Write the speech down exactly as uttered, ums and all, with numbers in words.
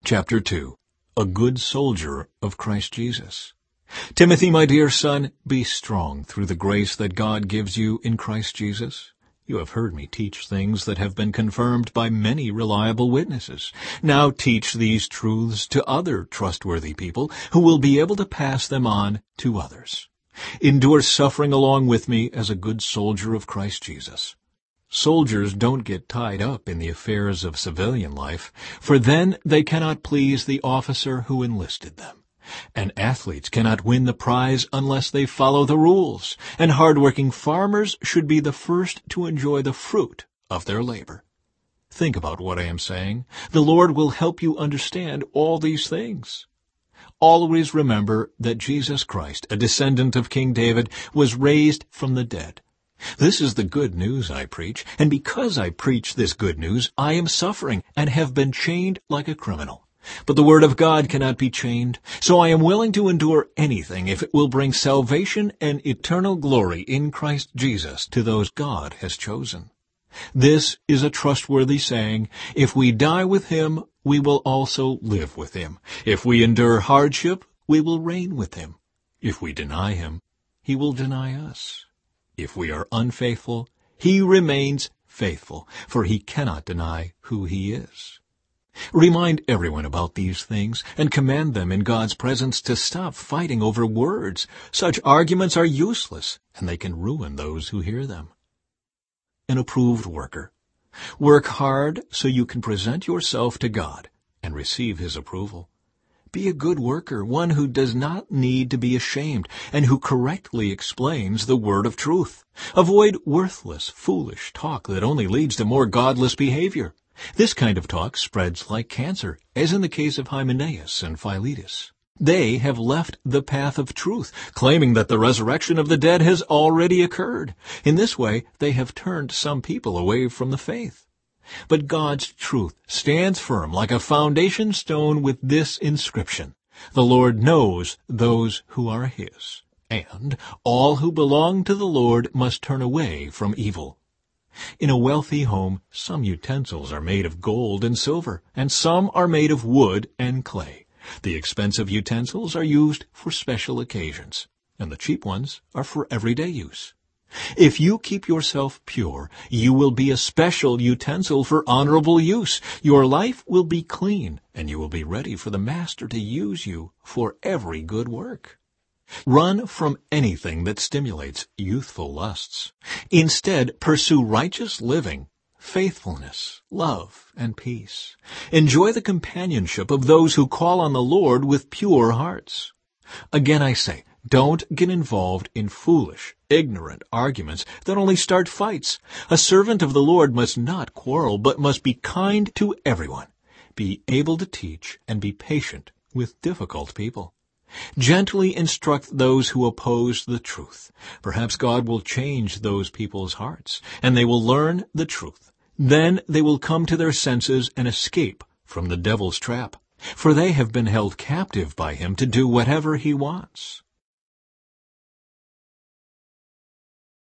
Chapter two. A good soldier of Christ Jesus. Timothy, my dear son, be strong through the grace that God gives you in Christ Jesus. You have heard me teach things that have been confirmed by many reliable witnesses. Now teach these truths to other trustworthy people who will be able to pass them on to others. Endure suffering along with me as a good soldier of Christ Jesus. Soldiers don't get tied up in the affairs of civilian life, for then they cannot please the officer who enlisted them. And athletes cannot win the prize unless they follow the rules, and hard-working farmers should be the first to enjoy the fruit of their labor. Think about what I am saying. The Lord will help you understand all these things. Always remember that Jesus Christ, a descendant of King David, was raised from the dead. This is the good news I preach, and because I preach this good news, I am suffering and have been chained like a criminal. But the Word of God cannot be chained, so I am willing to endure anything if it will bring salvation and eternal glory in Christ Jesus to those God has chosen. This is a trustworthy saying: if we die with Him, we will also live with Him. If we endure hardship, we will reign with Him. If we deny Him, He will deny us. If we are unfaithful, He remains faithful, for He cannot deny who He is. Remind everyone about these things and command them in God's presence to stop fighting over words. Such arguments are useless, and they can ruin those who hear them. An approved worker. Work hard so you can present yourself to God and receive His approval. Be a good worker, one who does not need to be ashamed and who correctly explains the word of truth. Avoid worthless, foolish talk that only leads to more godless behavior. This kind of talk spreads like cancer, as in the case of Hymenaeus and Philetus. They have left the path of truth, claiming that the resurrection of the dead has already occurred. In this way, they have turned some people away from the faith. But God's truth stands firm like a foundation stone with this inscription: the Lord knows those who are His, and all who belong to the Lord must turn away from evil. In a wealthy home, some utensils are made of gold and silver, and some are made of wood and clay. The expensive utensils are used for special occasions, and the cheap ones are for everyday use. If you keep yourself pure, you will be a special utensil for honorable use. Your life will be clean, and you will be ready for the Master to use you for every good work. Run from anything that stimulates youthful lusts. Instead, pursue righteous living, faithfulness, love, and peace. Enjoy the companionship of those who call on the Lord with pure hearts. Again I say, don't get involved in foolish, ignorant arguments that only start fights. A servant of the Lord must not quarrel, but must be kind to everyone, be able to teach, and be patient with difficult people. Gently instruct those who oppose the truth. Perhaps God will change those people's hearts, and they will learn the truth. Then they will come to their senses and escape from the devil's trap, for they have been held captive by him to do whatever he wants.